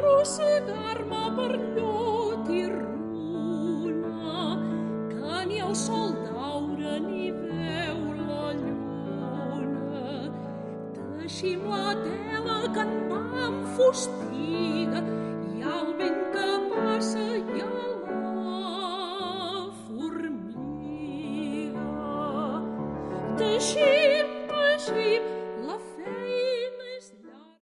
arrossegar-me per llot i runa, que ni el sol d'aure ni veu la lluna. Teixim la tela que en pam fustiga,